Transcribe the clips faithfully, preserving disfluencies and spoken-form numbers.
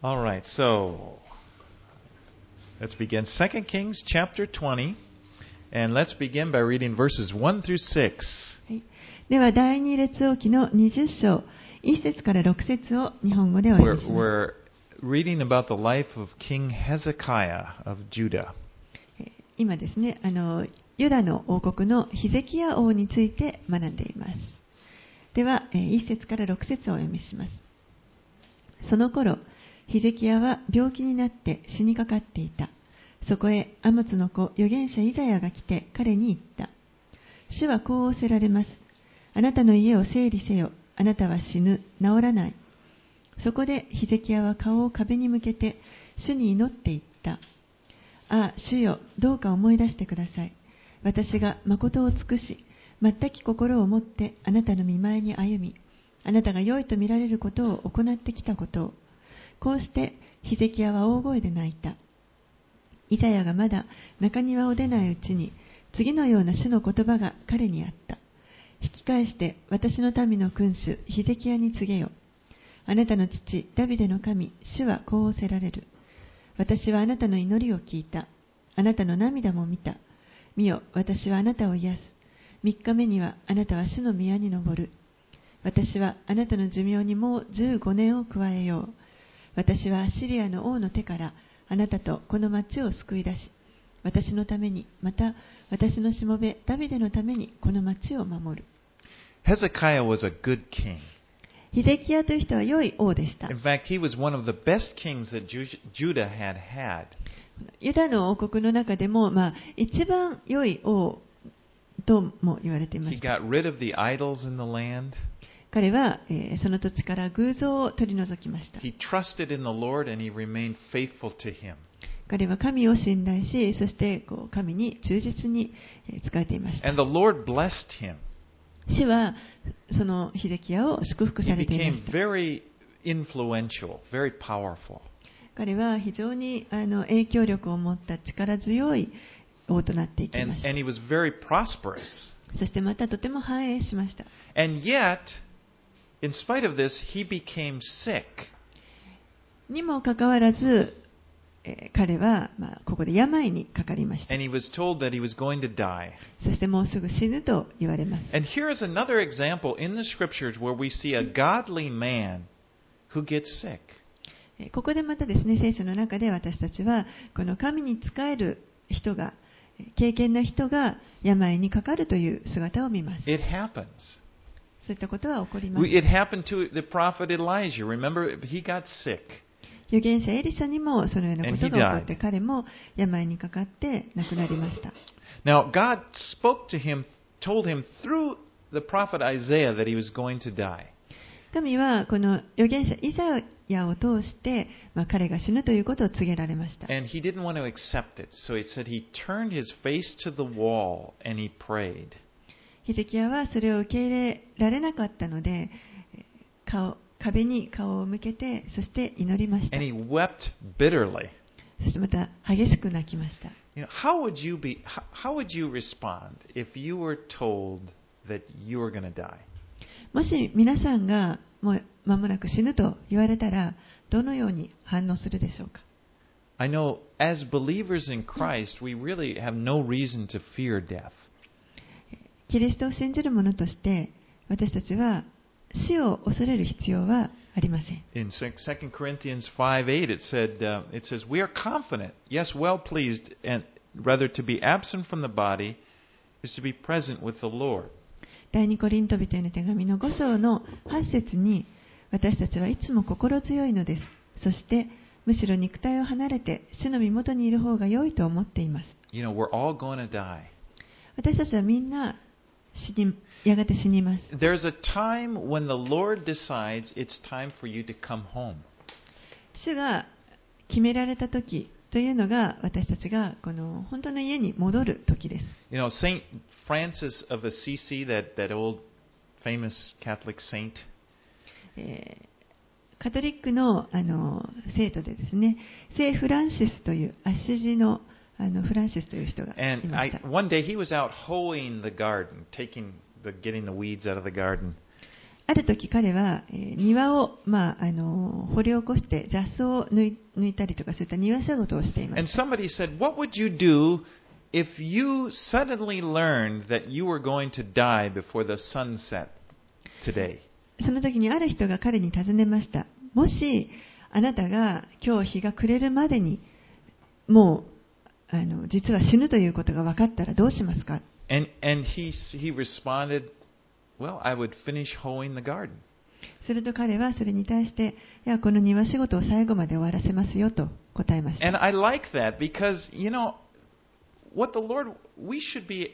All right, so let's begin. Second Kings chapter twenty, and let's begin by reading verses one through six. はい、では第二列王記のにじゅっ章いち節からろく節を日本語でお読みします。 We're, we're reading about the life of King Hezekiah of Judah. 今ですね、あのユダの王国のヒゼキヤ王について学んでいます。では、いち節からろく節をお読みします。その頃、ヒゼキヤは病気になって死にかかっていた。そこへアモツの子預言者イザヤが来て彼に言った。主はこう仰せられます。あなたの家を整理せよ。あなたは死ぬ、治らない。そこでヒゼキヤは顔を壁に向けて主に祈っていった。ああ、主よ、どうか思い出してください。私が誠を尽くし、全き心を持ってあなたの御前に歩み、あなたが良いと見られることを行ってきたことを。こうしてヒゼキヤは大声で泣いた。イザヤがまだ中庭を出ないうちに、次のような主の言葉が彼にあった。引き返して私の民の君主ヒゼキヤに告げよ。あなたの父ダビデの神主はこう仰せられる。私はあなたの祈りを聞いた。あなたの涙も見た。見よ、私はあなたを癒す。三日目にはあなたは主の宮に登る。私はあなたの寿命にもう十五年を加えよう。私はアッシリアの王の手からあなたとこの町を救い出し、私のために、また私のしもべダビデのためにこの町を守る。 Hezekiah was a good king. ヒゼキヤという人は良い王でした。 In fact, he was one of the best kings that Judah had had. ユダの王国の中でも、まあ、一番良い王とも言われていま He した。 got rid of the idols in the land. 彼は、えーその土地から偶像を取り除きました。 He trusted in the Lord and he remained faithful to him. 彼は神を信頼し、そしてこう神に忠実にえー仕えていました。 And the Lord blessed him. 主はそのヒゼキヤを祝福 He されていま became した。 very influential, very powerful. 彼は非常にあの影響力を持った力強い王となっていき And, ました。 and he was very prosperous. そしてまたとても繁栄しました。 And yet, in spite of this, he became sick. にもかかわらず、えー彼は、まあ、ここで病にかかりました。 And he was told that he was going to die. そしてもうすぐ死ぬと言われます。 And here is another example in the scriptures where we see a godly man who gets sick. えーここでまたですね、聖書の中で私たちはこの神に仕える人が、敬虔な人が病にかかるという姿を見ます。 It happens. そういったことは起こります。 We, it happened to the prophet Elijah. Remember, he got sick. 預言者エリシャにもそのようなことが起こっ And he て died. 彼も病にかかって亡くなりました。 Now, God spoke to him, told him through the prophet Isaiah that he was going to die. 神はこの預言者イザヤを通して、まあ、彼が死ぬということを告げられました。 And he didn't want to accept it. So he said he turned his face to the wall and he prayed. ヒゼキヤはそれを受け入れられなかったので、顔壁に顔を向けて、そして祈りました。 And he wept bitterly. そしてまた激しく泣きました。 You know, how would you be, how, how would you respond if you were told that you were going to die? もし皆さんがもう間もなく死ぬと言われたら、どのように反応するでしょうか。 I know as believers in Christ, we really have no reason to fear death. キリストを信じる者として私たちは死を恐れる必要はありません。 In Second Corinthians five eight, it said, uh, it says, we are confident, yes, well pleased, and rather to be absent from the body is to be present with the Lord. 第二コリント人への手紙のご章のはち節に、私たちはいつも心強いのです。そしてむしろ肉体を離れて主の身元にいる方が良いと思っています。 You know, we're all going to die. 私たちはみんな死にやがて死にます。 There's a time when the Lord decides it's time for you to come home. 主が決められた時というのが、私たちがこの本当の家に戻る時です。 You know, Saint Francis of Assisi, that, that old famous Catholic saint, えーカトリックの、あの聖徒でですね、聖フランシスというアッシジの、あのフランシスという人がい and ま I, した。 one day he was out hoeing the garden, taking the, getting the weeds out of the garden. ある時彼は、えー庭を、まあ、あの掘り起こして雑草を抜い、抜いたりとかそういった庭仕事をしていま And した。 somebody said, "What would you do if you suddenly learned that you were going to die before the sun set today?" その時にある人が彼に尋ねました。もしあなたが今日日が暮れるまでにもうあの実は死ぬということが分かったらどうしますか。 And and he he responded, "Well, I would finish hoeing the garden." すると彼はそれに対して、いやこの庭仕事を最後まで終わらせますよと答えました。 And I like that because, you know, what the Lord, we should be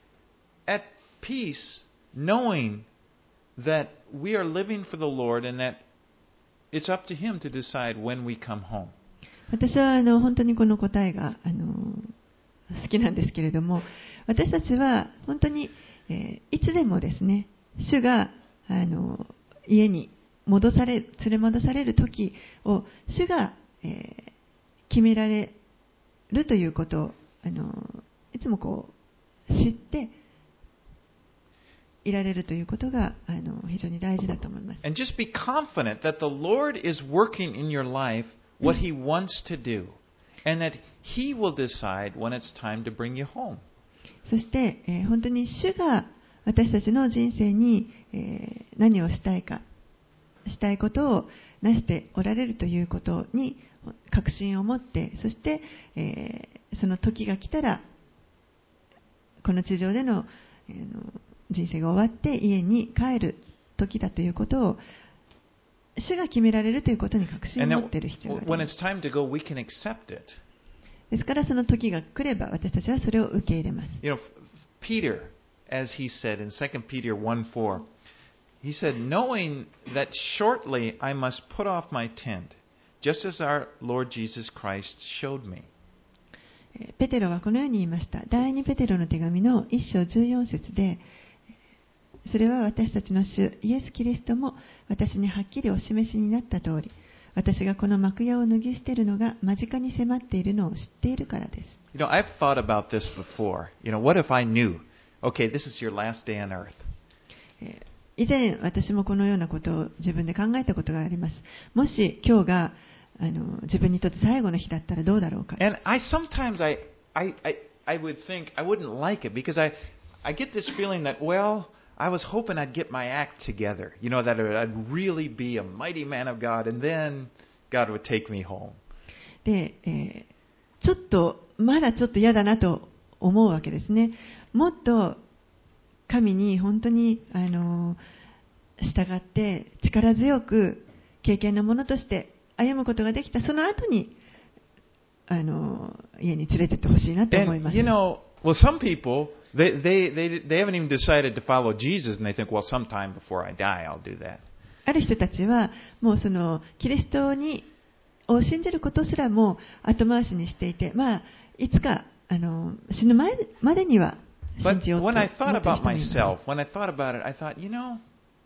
at peace knowing that we are living for the Lord and that it's up to Him to decide when we come home. 私はあの本当にこの答えがあの好きなんですけれども、私たちは本当に、えーいつでもですね、主があの家に戻され連れ戻される時を主が、えー決められるということをあのいつもこう知っていられるということがあの非常に大事だと思います。 And just be confident that the Lord is working in your life what He wants to do and that He will decide when it's time to bring you home. そして、えー本当に主が私たちの人生に、えー何をしたいか、したいことをなしておられるということに確信を持って、そして、えーその時が来たら、この地上での、えーの人生が終わって家に帰る時だということを、主が決められるということに確信を And 持っている then 必要があり when ます。 it's time to go, we can accept it. ですからその時が来れば私たちはそれを受け入れます。 You know, Peter, as he said in Second Peter one four, he said, "Knowing that shortly I must put off my tent, just as our Lord Jesus Christ showed me." えーペテロはこのように言いました。第二ペテロの手紙の一章十四節で、それは私たちの主イエス・キリストも私にはっきりお示しになった通り、私がこの幕屋を脱ぎ捨てるのが間近に迫っているのを知っているからです。 You know, I've thought about this before. You know, what if I knew, okay, this is your last day on earth? えー以前私もこのようなことを自分で考えたことがあります。もし今日があの自分にとって最後の日だったらどうだろうか。 And I sometimes I, I, I, I would think I wouldn't like it because I, I get this feeling that, well, I was hoping I'd get my act together. You know, that I'd really be a mighty man of God and then God would take me home. で、えーちょっとまだちょっと嫌だなと思うわけですね。もっと神に本当にあの従って力強く経験のものとして歩むことができたその後にあの家に連れてってほしいなと思いま And す。 you know, well, some people they, they they they haven't even decided to follow Jesus, and they think, well, sometime before I die, I'll do that. ある人たちはもうそのキリストにを信じることすらも後回しにしていて、まあいつかあの死ぬ前までには信 But じようと思 when っ I てい thought る人 about もいます。 myself, when I thought about it, I thought, you know,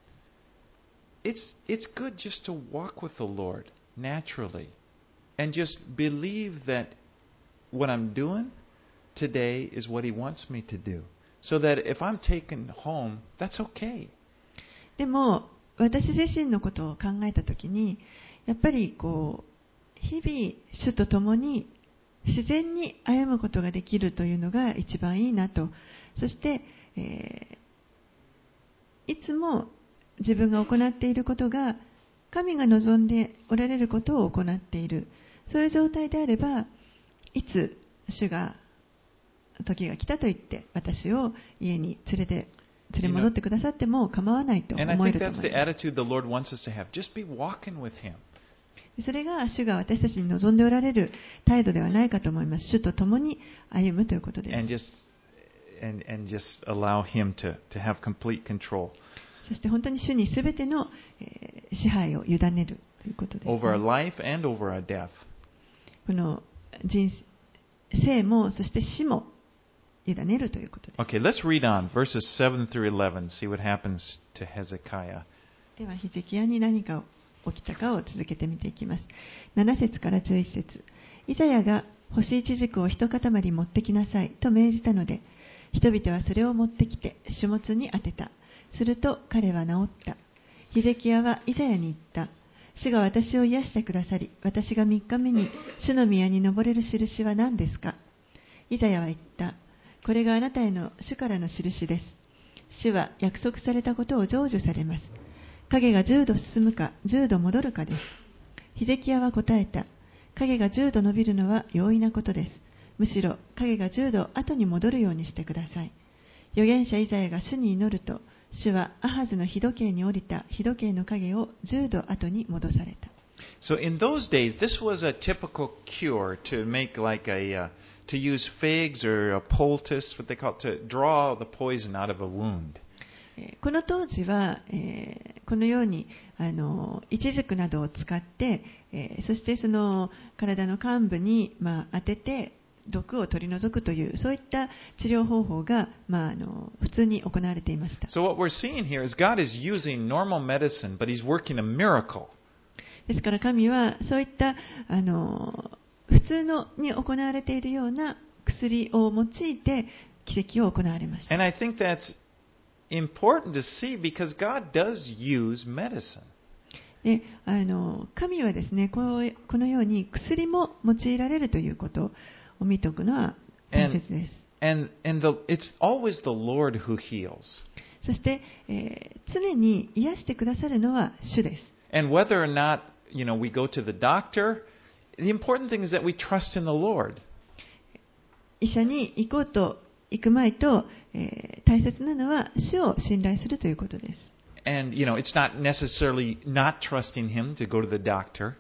it's it's good just to walk with the Lord naturally, and just believe that what I'm doing today is what He wants me to do, so that if I'm taken home, that's okay. でも私自身のことを考えたときにやっぱりこう日々主と共に自然に歩むことができるというのが一番いいなと。そして、えーいつも自分が行っていることが神が望んでおられることを行っている、そういう状態であればいつ主が時が来たと言って私を家に連れて連れ戻ってくださっても構わないと And I 思え think ると that's 思い the ます。 attitude the Lord wants us to have. Just be walking with Him. それが主が私たちに望んでおられる態度ではないかと思います。主と共に歩むということです。 And just and and just allow Him to, to have complete control そして本当に主にすべての、えー支配を委ねるということです、ね。 over our life and over our death. この人生もそして死も委ねるということです。 Okay, let's read on verses seven through eleven. See what happens to Hezekiah. ではヒゼキヤに何が起きたかを続けて見ていきます。なな節からじゅういち節。イザヤが干しイチジクを一塊持ってきなさいと命じたので、人々はそれを持ってきて種物に当てた。すると彼は治った。 ヒゼキヤはイザヤに言った。主が私を癒してくださり、私がみっかめに主の宮に登れる印は何ですか。イザヤは言った。これがあなたへの主からの印です。主は約束されたことを成就されます。影がじゅうど進むかじゅうど戻るかです。ヒゼキヤは答えた。影がじゅうど伸びるのは容易なことです。むしろ影がじゅうど後に戻るようにしてください。預言者イザヤが主に祈ると、主はアハズの日時計に降りた日時計の影をじゅうど後に戻された。 So in those days, this was a typical cure to make like a, uh, to use figs or a poultice, what they call it, to draw the poison out of a wound. この当時は、えー、このようにあのイチジクなどを使って、えー、そしてその体の患部に、まあ、当てて毒を取り除くというそういった治療方法が、まあ、あの普通に行われていました。 So what we're seeing here is God is using normal medicine, but He's working a miracle. ですから神はそういったあの普通のに行われているような薬を用いて奇跡を行われました。 And I think that's important to see because God does use medicine. であの神はですね、こうこのように薬も用いられるということを見ておくのは大切です。 And, and the, it's always the Lord who heals. そして、えー、常に癒してくださるのは主です。 And whether or not, you know, we go to the doctor, the important thing is that we trust in the Lord. 医者に行こうと行く前と、えー、大切なのは主を信頼するということです。 And, you know, it's not necessarily not trusting Him to go to the doctor.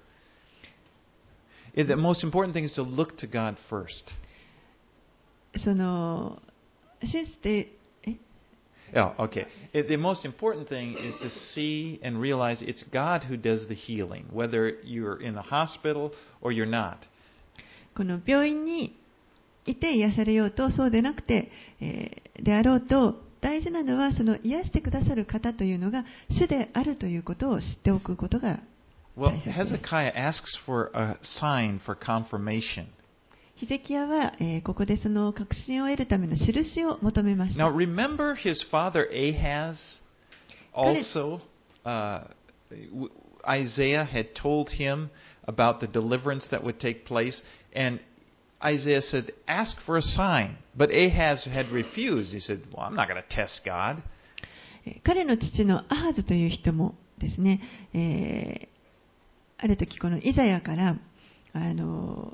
The most important thing is to look to God first. その、信じて、え Oh, okay. The most important thing is to see and realize it's God who does the healing, whether you're in the hospital or you're not. この病院にいて癒されようとそうでなくて、えー、であろうと大事なのはその癒してくださる方というのが主であるということを知っておくことが大切です。 Well, Hezekiah asks for a sign for confirmation. ヒゼキヤは、えー、ここでその確信を得るための印を求めました。 Now remember his father Ahaz also, uh, Isaiah had told him about the deliverance that would take place, and Isaiah said, ask for a sign. But Ahaz had refused. He said, well, I'm not going to test God. 彼の父のアハズという人もですね、えー、ある時このイザヤからあの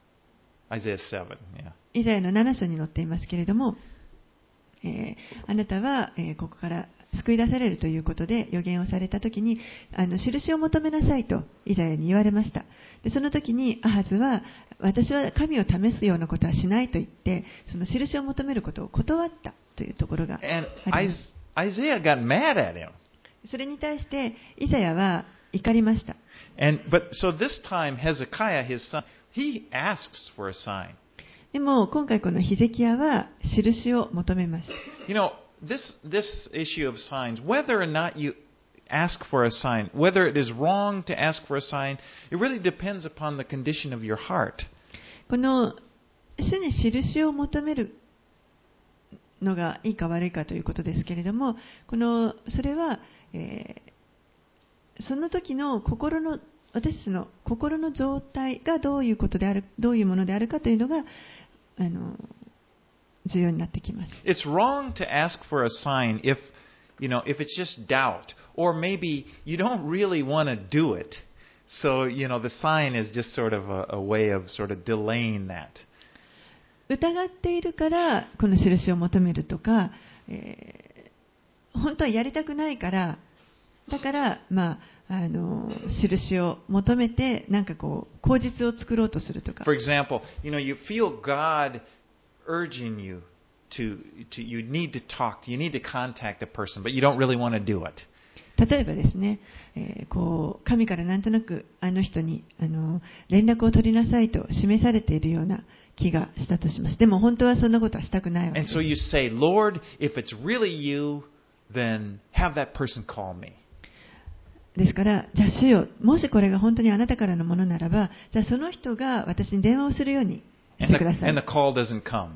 Isaiah seven, yeah. イザヤのなな章に載っていますけれども、えー、あなたは、えー、ここから救い出されるということで予言をされたときにあの印を求めなさいとイザヤに言われました。でその時にアハズは私は神を試すようなことはしないと言ってその印を求めることを断ったというところがあります。 Isaiah got mad at him. それに対してイザヤは怒りました。 And, but, so this time Hezekiah, his son, he asks for a sign. でも今回このヒゼキヤは印を求めます。 You know, this, this issue of signs, whether or not you ask for a sign, whether it is wrong to ask for a sign, it really depends upon the condition of your heart. この主に印を求めるのがいいか悪いかということですけれども、このそれは、えー、その時の心の私たちの心の状態がどういうことである、どういうものであるかというのがあの重要になってきます。 It's wrong to ask for a sign if, you know, if it's just doubt, or maybe you don't really want to do it. So, you know, the sign is just sort of a, a way of sort of delaying that. 疑っているからこの印を求めるとか、えー、本当はやりたくないからだからまああの印を求めてなんかこう口実を作ろうとするとか。 For example, you know, you feel God urging you to, to you need to talk, you need to contact a person, but you don't really want to do it. 例えばですね、えー、こう神からなんとなくあの人にあの連絡を取りなさいと示されているような気がしたとします。でも本当はそんなことはしたくないわけです。 And so you say, Lord, if it's really you, then have that person call me. ですから、じゃあ主よ、もしこれが本当にあなたからのものならば、じゃあその人が私に電話をするようにしてください。 And the, and the call doesn't come.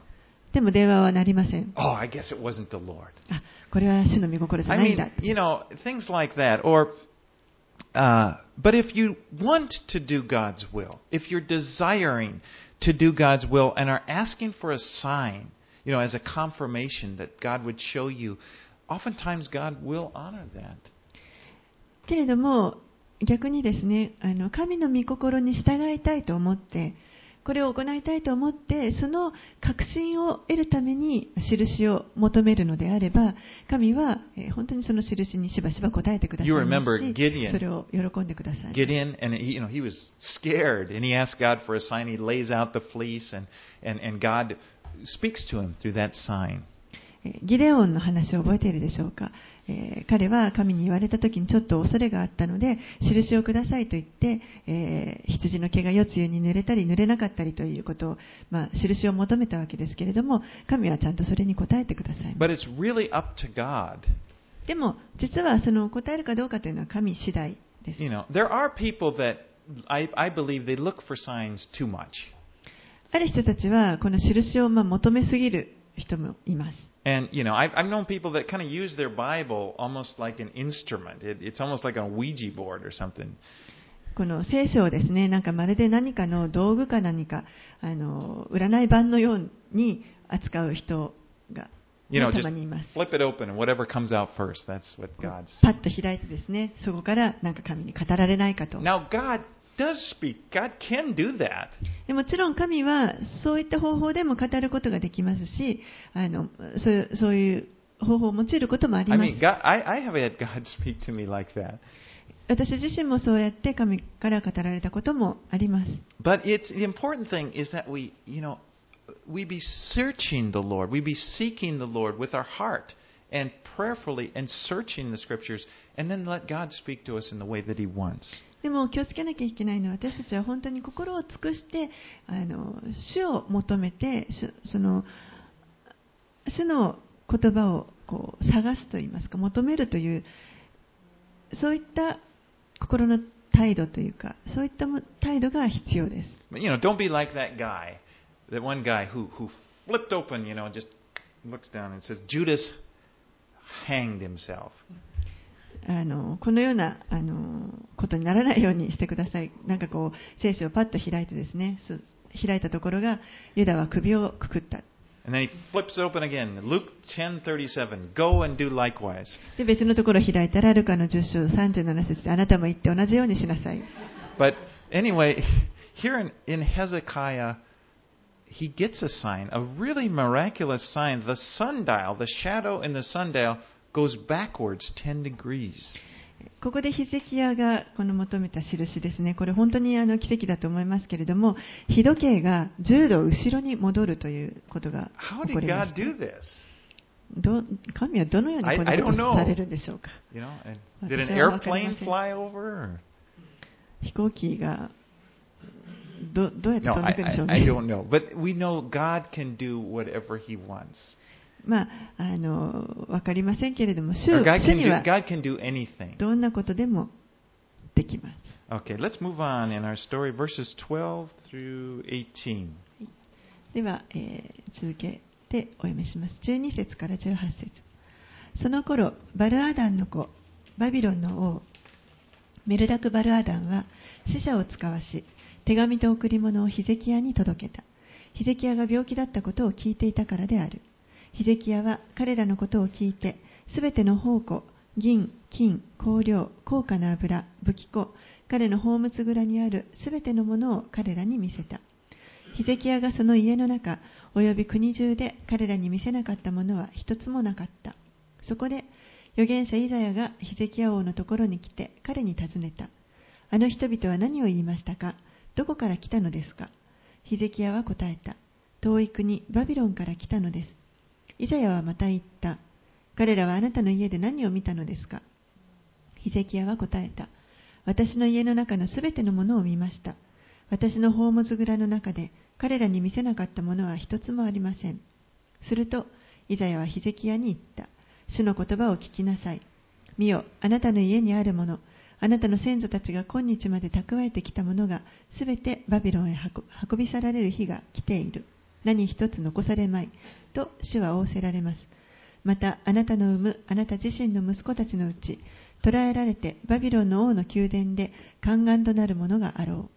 でも電話は鳴りません。 Oh, I guess it wasn't the Lord. あ、これは主の御心じゃ I ないんだ。 mean, you know, things like that. Or, uh, but if you want to do God's will, if you're desiring to do God's will and are asking for a sign, you know, as a confirmation that God would show you, oftentimes God will honor that. けれども逆にですね、あの神の御心に従いたいと思って、これを行いたいと思って、その確信を得るために印を求めるのであれば、神は本当にその印にしばしば応えてくださいますし、それを喜んでください。 Gideon, and he, you know, he was scared, and he asked God for a sign. He lays out the fleece, and, and, and God speaks to him through that sign. ギデオンの話を覚えているでしょうか。えー、彼は神に言われた時にちょっと恐れがあったので、印をくださいと言って、えー、羊の毛が夜露に濡れたり濡れなかったりということを、まあ、印を求めたわけですけれども、神はちゃんとそれに答えてくださいます。 But it's really up to God. でも実はその答えるかどうかというのは神次第です。 You know, there are people that I, I believe they look for signs too much. ある人たちはこの印をまあ求めすぎる人もいます。 And, you know, I've, I've known people that kind of use their Bible almost like an instrument. It, it's almost like a Ouija board or something. この聖書をですね、なんかまるで何かの道具か何か、あの占い盤のように扱う人が、 You know, た just まにいます。 flip it open and whatever comes out first, that's what God's. パッと開いてですね、そこからなんか神に語られないかと。 Now, God does speak. God can do that. でもちろん神はそういった方法でも語ることができますし、あのそういう、そういう方法を用いることもあり I ます。 mean, God, I, I have had God speak to me like that. 私自身もそうやって神から語られたこともあります。 But it's the important thing is that we, you know, we be searching the Lord. We be seeking the Lord with our heart and prayerfully and searching the Scriptures, and then let God speak to us in the way that He wants. でも気をつけなきゃいけないのは、私たちは本当に心を尽くしてあの主を求めて、その主の言葉をこう探すといいますか、求めるという、そういった心の態度というか、そういった態度が必要です。 But, you know, don't be like that guy, that one guy who, who flipped open, you know, just looks down and says, Judas hanged himself. あのこのようなあのことにならないようにしてください。なんかこう聖書をパッと開いてですね、開いたところがユダは首をくくった。 And then he flips it open again. Luke ten thirty-seven. Go and do likewise. で別のところを開いたらルカのじゅっ章さんじゅうなな節であなたも言って同じようにしなさい。 But anyway, here in, in Hezekiah, he gets a sign, a really miraculous sign. The sundial, the shadow in the sundial goes backwards ten degrees. ここでヒゼキヤがこの求めた印ですね。これ本当にあの奇跡だと思いますけれども、日時計がじゅうど後ろに戻るということが起こりました。ど神はどのようにこのことをされるんでしょうか。 You know, did an airplane fly over? 飛行機がどどうやって飛んでいくんでしょうね。 No, I, I, I don't know. But we know God can do whatever He wants. まあ、あの分かりませんけれども、主, 主にはどんなことでもできます。 Okay, let's move on in our story, verses twelve through eighteen. では、えー、続けてお読みします。じゅうに節からじゅうはち節。その頃、バルアダンの子、バビロンの王、メルダク・バルアダンは使者を使わし、手紙と贈り物をヒゼキヤに届けた。ヒゼキヤが病気だったことを聞いていたからである。ヒゼキヤは彼らのことを聞いて、すべての宝庫、銀、金、香料、高価な油、武器庫、彼の宝物蔵にあるすべてのものを彼らに見せた。ヒゼキヤがその家の中、および国中で彼らに見せなかったものは一つもなかった。そこで、預言者イザヤがヒゼキヤ王のところに来て彼に尋ねた。あの人々は何を言いましたか？どこから来たのですか？ヒゼキヤは答えた。遠い国、バビロンから来たのです。イザヤはまた言った。彼らはあなたの家で何を見たのですか？ヒゼキヤは答えた。私の家の中のすべてのものを見ました。私の宝物蔵の中で彼らに見せなかったものは一つもありません。すると、イザヤはヒゼキヤに言った。主の言葉を聞きなさい。見よ、あなたの家にあるもの、あなたの先祖たちが今日まで蓄えてきたものがすべてバビロンへ運び去られる日が来ている。 何一つ残されまいと主は仰せられます。またあなたの産むあなた自身の息子たちのうち捕らえられてバビロンの王の宮殿で宦官となる者があろう。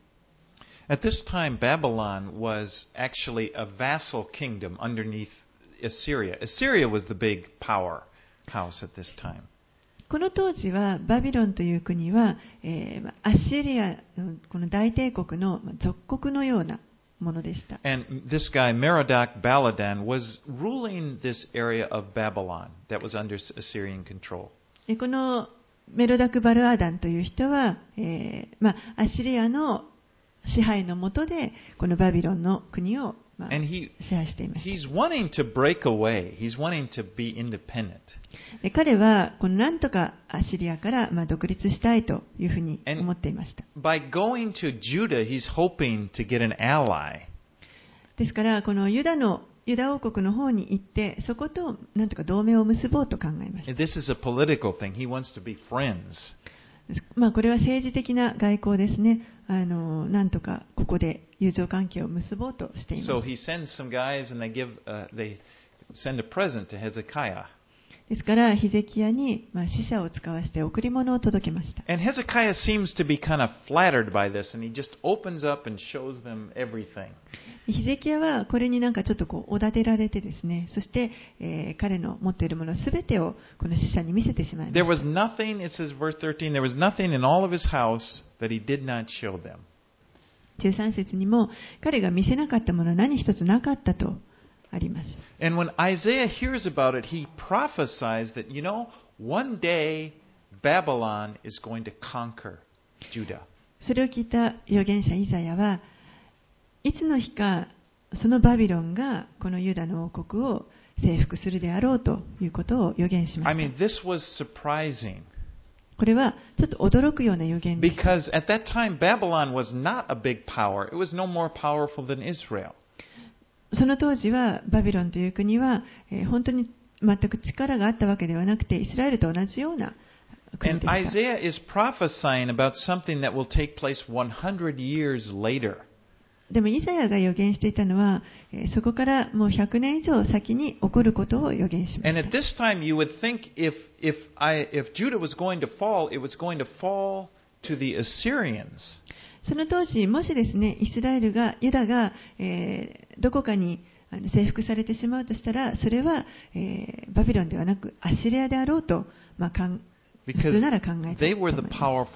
At this time, Babylon was actually a vassal kingdom underneath Assyria. Assyria was the big powerhouse at this time. この当時はバビロンという国は、えー、アッシリアのこの大帝国の属国のようなものでした。 And this guy, Merodach Baladan, was ruling this area of Babylon that was under Assyrian control. このメロダク・バルアダンという人は、えーまあ、アッシリアの支配の下でこのバビロンの国を、まあ、 he, 支配していました。 He's wanting to break away. He's wanting to be independent. で彼はこのなんとかアッシリアから、まあ、独立したいというふうに思っていました。 By going to Judah, he's hoping to get an ally. ですからこのユダのユダ王国の方に行ってそことなんとか同盟を結ぼうと考えました。 This is a political thing. He wants to be friends. まあこれは政治的な外交ですね。あのなんとかここで友情関係を結ぼうとしています。 So he sends some guys and they give, uh, they send a present to Hezekiah. ですからヒゼキヤに、まあ、使者を使わせて贈り物を届けました。 And Hezekiah seems to be kind of flattered by this, and he just opens up and shows them everything. ヒゼキヤはこれになんかちょっとこうおだてられてですね、そして、えー、彼の持っているものすべてをこの使者に見せてしまいました。 There was nothing, it says verse thirteen, there was nothing in all of his house that he did not show them. じゅうさん節にも彼が見せなかったものは何一つなかったとあります。 And when Isaiah hears about it, he prophesies that, you know, one day Babylon is going to conquer Judah. それを聞いた預言者イザヤはいつの日かそのバビロンがこのユダの王国を征服するであろうということを預言しました。 I mean, this was surprising. これはちょっと驚くような預言です。 Because at that time Babylon was not a big power. It was no more powerful than Israel. その当時はバビロンという国は、えー、本当に全く力があったわけではなくてイスラエルと同じような国でした。 And Isaiah is prophesying about something that will take place one hundred years later. でもイザヤが予言していたのは、えー、そこからもうひゃくねん以上先に起こることを予言しました。 And at this time you would think if, if, I, if Judah was going to fall, it was going to fall to the Assyrians. その当時、もしですね、イスラエルが、ユダが、えー、どこかにあの征服されてしまうとしたら、それは、えー、バビロンではなくアッシリアであろうと、まあ、かん普通なら考えていると思います。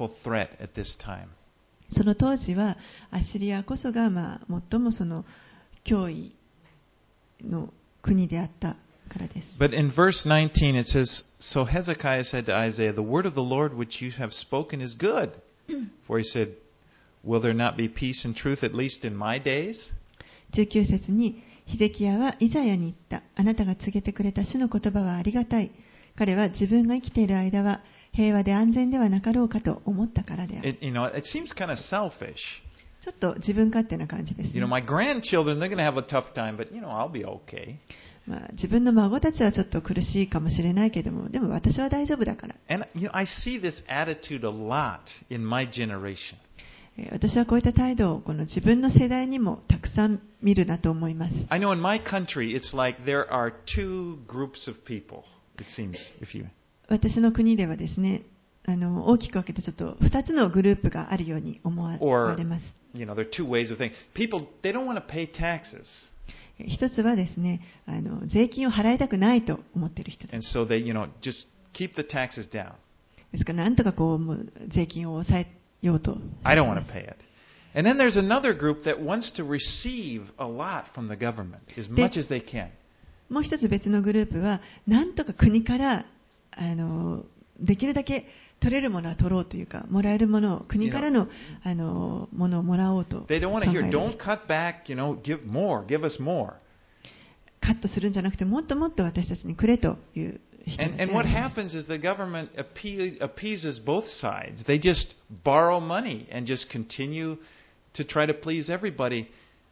その当時は、アッシリアこそが、まあ、最もその脅威の国であったからです。 But in verse nineteen it says, So Hezekiah said to Isaiah, The word of the Lord which you have spoken is good. For he said, Will there not be peace and truth at least in my days? じゅうきゅう節にヒゼキヤはイザヤに言った。あなたが告げてくれた主の言葉はありがたい。彼は自分が生きている間は平和で安全ではなかろうかと思ったからである。 It, you know, it seems kind of selfish. ちょっと自分勝手な感じですね。 You know, my grandchildren, they're going to have a tough time, but you know, I'll be okay. まあ、自分の孫たちはちょっと苦しいかもしれないけども、でも私は大丈夫だから。 And you know, I see this attitude a lot in my generation. 私はこういった態度をこの自分の世代にもたくさん見るなと思います。 I know in my country it's like there are two groups of people, it seems, if you... 私の国ではですね、あの大きく分けてちょっとふたつのグループがあるように思われます。 Or, you know, there are two ways of thinking. People, they don't want to pay taxes. 一つはですね、あの税金を払いたくないと思っている人です。 And so they, you know, just keep the taxes down. ですからなんとかこうもう税金を抑えようと。 I don't want to pay it. And then there's another group that wants to receive a lot from the government, as much as they can. もう一つ別のグループは、なんとか国からあのできるだけ取れるものは取ろうというか、もらえるものを国からの、あのものをもらおうと考える。 They don't want to hear, don't cut back, you know, give more, give us more. カットするんじゃなくて、もっともっと私たちにくれという。 And, and what happens is the government appease, appeases both sides. They just borrow money and just continue to try to please everybody.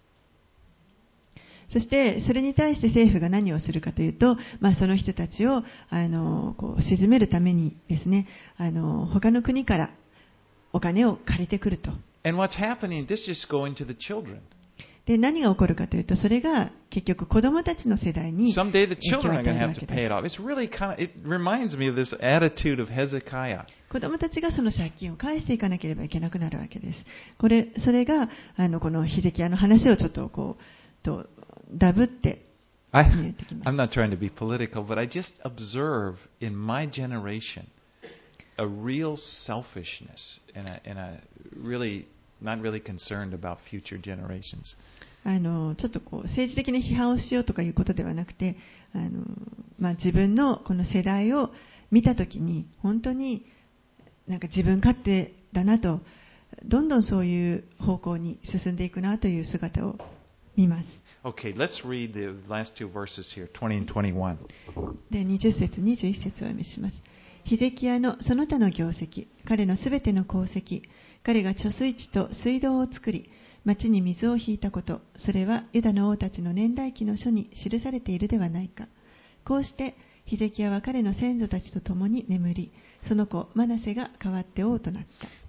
そしてそれに対して政府が何をするかというと、まあ、その人たちをあのこう鎮めるためにですね、あの他の国からお金を借りてくると。 And what's happening? This is going to the children. で、何が起こるかというと、それが結局子供たちの世代に Someday the 影響を children 与 are え going to る have わ to け pay で it す。 off. It's really kind of, it reminds me of this attitude of Hezekiah. 子供たちがその借金を返していかなければいけなくなるわけです。これ、それが、あの、このヒゼキヤの話をちょっとこう、とダブって I, 見えてきます。 I'm not trying to be political, but I just observe in my generation a real selfishness and a, and a really not really concerned about future generations. あのちょっとこう政治的な批判をしようとかいうことではなくて、あの、まあ、自分のこの世代を見たときに本当になんか自分勝手だなと、どんどんそういう方向に進んでいくなという姿を見ます。 Okay, let's read the last two verses here, twenty and twenty-one. で、にじゅっ節、にじゅういち節をお読みします。ヒゼキヤのその他の業績、彼のすべての功績、彼が貯水池と水道を作り、町に水を引いたこと、それはユダの王たちの年代記の書に記されているではないか。こうしてヒゼキヤは彼の先祖たちと共に眠り、その子マナセが代わって王となった。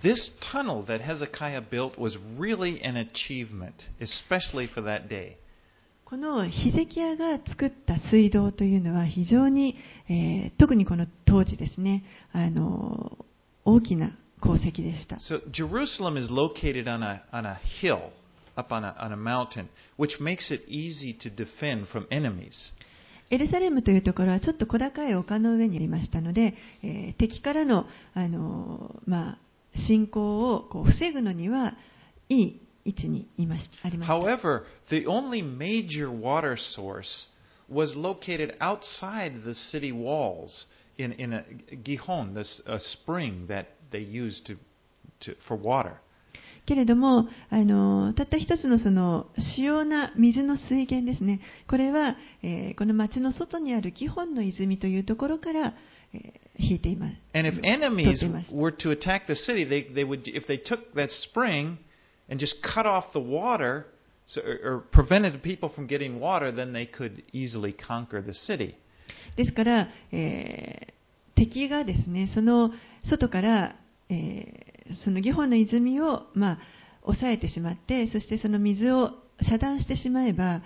This tunnel that Hezekiah built was really an achievement, especially for that day. このヒゼキヤが作った水道というのは非常に、えー、特にこの当時ですね、あの大きな功績でした。 So Jerusalem is located on a on a hill, up on a on a mountain, which makes it easy to defend from enemies. エルサレムというところはちょっと小高い丘の上にありましたので、えー、敵からの、あのまあ、侵攻をこう防ぐのにはいい位置にいましありました。 However, the only major water source was located outside the city walls in in a Gihon, this a spring that they used to, to for water. けれども、あのたった一つのその主要な水の水源ですね。これは、えー、この町の外にあるギホンの泉というところから、えー、引いています。 And if enemies were to attack the city, they they would if they took that spring and just cut off the water, so, or, or prevented people from getting water, then they could easily conquer the city. ですから、えー、敵がですね、その外から、えーそのギホンの泉を、まあ、抑えてしまって、そしてその水を遮断してしまえば、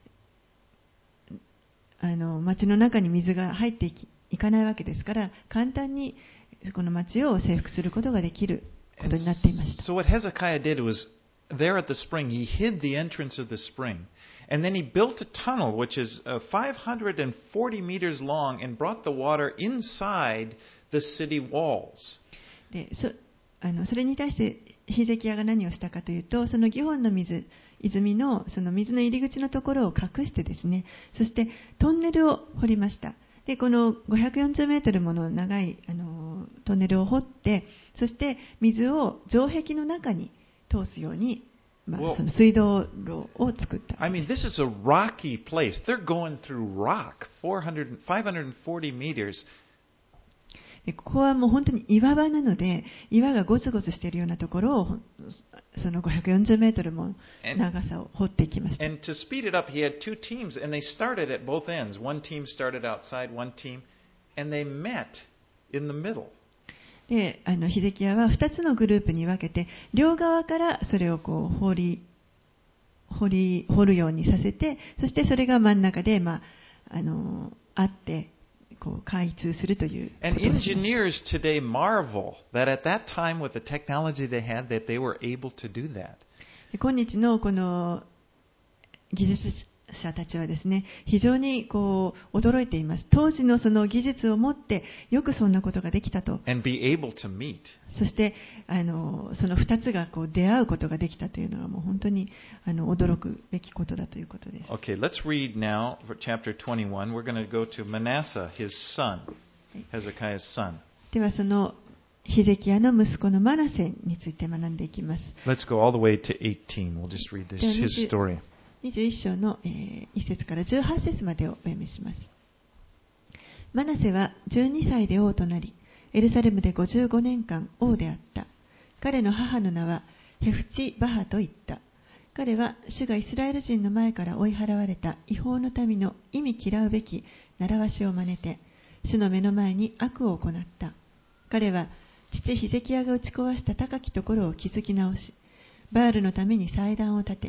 あの町の中に水が入っていき、いかないわけですから、簡単にこの町を征服することができることになっていました。 So what Hezekiah did was, there at the spring, he hid the entrance of the spring. And then he built a tunnel which is uh, five hundred forty meters long and brought the water inside the city walls. でそあのそれに対してヒゼキヤが何をしたかというと、そのギホンの水泉のその水の入り口のところを隠してですね、そしてトンネルを掘りました。でこのごひゃくよんじゅうメートルもの長いあのトンネルを掘って、そして水を城壁の中に通すように、まあ、その水道路を作った。 I mean, this is a rocky place. They're going through rock, four hundred, five hundred forty meters. でここはもう本当に岩場なので、岩がゴツゴツしているようなところをそのごひゃくよんじゅうメートルも長さを掘っていきました。 And to speed it up, he had two teams, and they started at both ends. One team started outside, one team, and they met in the middle. で、あのヒゼキヤはふたつのグループに分けて、両側からそれをこう掘り掘り掘るようにさせて、そしてそれが真ん中で、まああのあって。こう開通するという。 And engineers today marvel that at that time with the technology they had that they were able to do that. 今日のこの技術者たちはですね、非常にこう驚いています。当時のその技術を持ってよくそんなことができたと。 And be able to meet. そしてあのそのふたつがこう出会うことができたというのはもう本当にあの驚くべきことだということです。 Okay, let's read now for chapter twenty-one. We're going to go to Manasseh, his son, Hezekiah's son. ではそのヒゼキヤの息子のマナセについて学んでいきます。 Let's go all the way to eighteen. We'll just read this, his story. にじゅういっ章の、えー、いち節からじゅうはち節までをお読みします。マナセはじゅうにさいで王となり、エルサレムでごじゅうごねんかん王であった。彼の母の名はヘフチバハと言った。彼は主がイスラエル人の前から追い払われた違法の民の忌み嫌うべき習わしを真似て、主の目の前に悪を行った。彼は父ヒゼキヤが打ち壊した高きところを築き直し、バールのために祭壇を建て、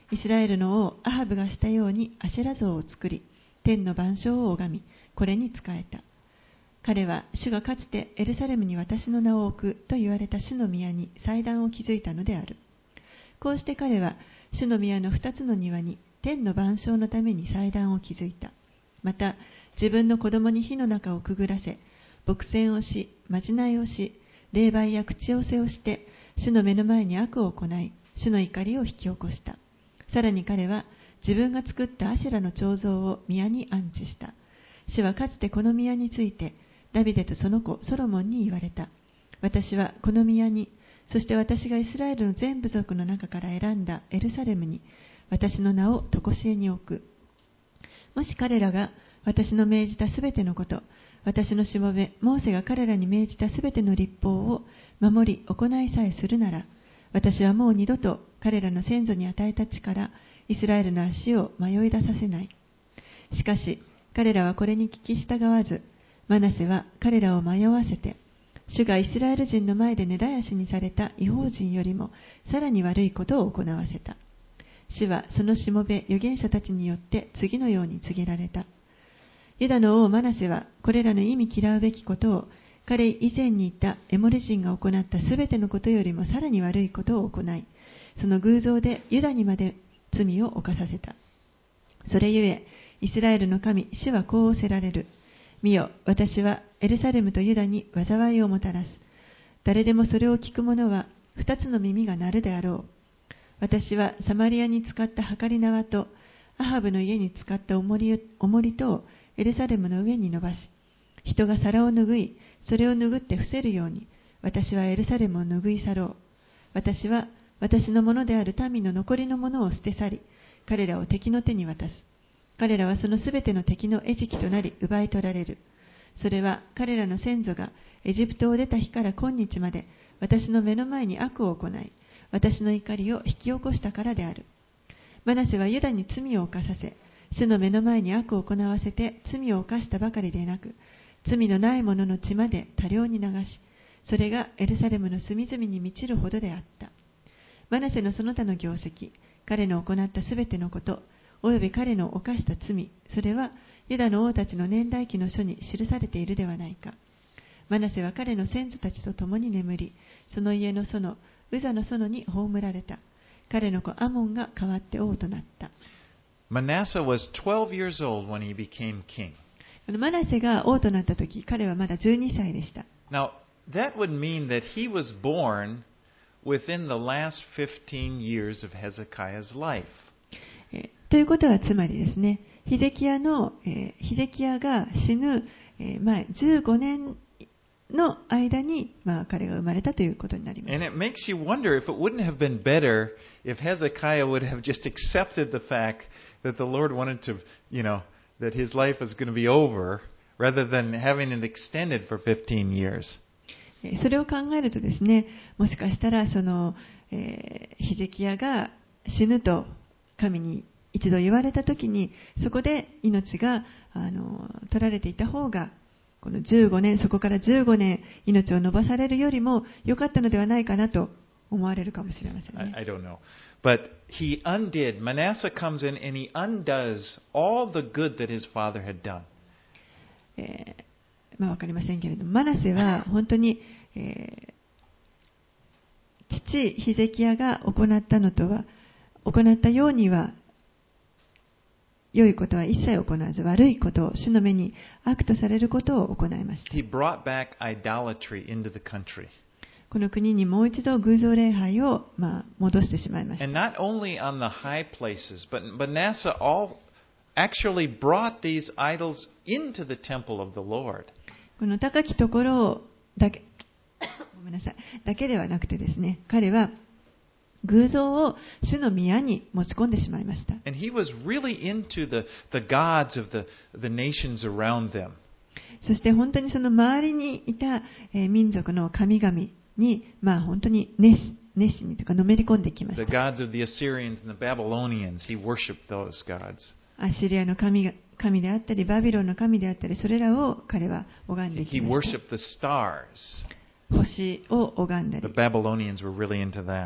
イスラエルの王アハブがしたようにアシェラ像を作り、天の万象を拝み、これに仕えた。彼は主がかつてエルサレムに私の名を置くと言われた主の宮に祭壇を築いたのである。こうして彼は主の宮の二つの庭に天の万象のために祭壇を築いた。また自分の子供に火の中をくぐらせ、牧船をし、まじないをし、霊媒や口寄せをして、主の目の前に悪を行い、主の怒りを引き起こした。さらに彼は自分が作ったアシェラの彫像を宮に安置した。主はかつてこの宮について、ダビデとその子ソロモンに言われた。私はこの宮に、そして私がイスラエルの全部族の中から選んだエルサレムに、私の名を常しえに置く。もし彼らが私の命じたすべてのこと、私のしもべ、モーセが彼らに命じたすべての律法を守り行いさえするなら、私はもう二度と彼らの先祖に与えた地からイスラエルの足を迷い出させない。しかし、彼らはこれに聞き従わず、マナセは彼らを迷わせて、主がイスラエル人の前で根絶やしにされた異邦人よりもさらに悪いことを行わせた。主はそのしもべ預言者たちによって次のように告げられた。ユダの王マナセはこれらの意味嫌うべきことを、彼以前にいたエモリ人が行ったすべてのことよりもさらに悪いことを行い、その偶像でユダにまで罪を犯させた。それゆえ、イスラエルの神、主はこう仰せられる。見よ、私はエルサレムとユダに災いをもたらす。誰でもそれを聞く者は二つの耳が鳴るであろう。私はサマリアに使った計り縄とアハブの家に使った重りとをエルサレムの上に伸ばし、人が皿を拭い、それを拭って伏せるように、私はエルサレムを拭い去ろう。私は私のものである民の残りのものを捨て去り、彼らを敵の手に渡す。彼らはそのすべての敵の餌食となり奪い取られる。それは彼らの先祖がエジプトを出た日から今日まで私の目の前に悪を行い、私の怒りを引き起こしたからである。マナセはユダに罪を犯させ、主の目の前に悪を行わせて罪を犯したばかりでなく、罪のない者の血まで多量に流し、それがエルサレムの隅々に満ちるほどであった。マナセのその他の業績、彼の行ったすべてのこと、および彼の犯した罪、それはユダの王たちの年代記の書に記されているではないか。マナセは彼の先祖たちと共に眠り、その家の園、ウザの園に葬られた。彼の子アモンが代わって王となった。 Manasseh was twelve years old when he became king. マナセが王となったとき、彼はまだじゅうにさいでした。 Now, that would mean that he was born within the last fifteen years of Hezekiah's life. ということはつまりですね、ヒゼキヤの、えー、ヒゼキヤが死ぬ、えー、前じゅうごねんの間に、まあ、彼が生まれたということになります。 And it makes you wonder if it wouldn't have been better if Hezekiah would have just accepted the fact that the Lord wanted to, you know, that his life was going to be over rather than having it extended for fifteen years. それを考えるとですね、もしかしたらその、えー、ヒゼキヤが死ぬと神に一度言われたときに、そこで命があの取られていた方が、このじゅうごねん、そこからじゅうごねん命を延ばされるよりも良かったのではないかなと思われるかもしれませんね。 I, I don't know. But he undid. Manasseh comes in and he undoes all the good that his father had done. えーまあ、わかりませんけれども、マナセは本当に、えー、父ヒゼキヤが行ったのとは、行ったようには、良いことは一切行わず、悪いことを、主の目に悪とされることを行いました。 He brought back idolatry into the country. この国にもう一度偶像礼拝を、まあ、戻してしまいました。 And not only on the high places, but Manasseh all actually brought these idols into the temple of the Lord. この高きところだけ、ごめんなさい、だけではなくてですね、彼は偶像を主の宮に持ち込んでしまいました。 And he was really into the, the gods of the, the nations around them. そして本当にその周りにいた、えー、民族の神々に、まあ本当に熱熱心にというかのめり込んできまし The た。 gods of the Assyrians and the Babylonians, he worshipped those gods. アシリアの神が神であったり、バビロンの神であったり、それらを彼は拝んで He きました。 worshipped the stars. 星を拝んだ The り、 Babylonians were really into that.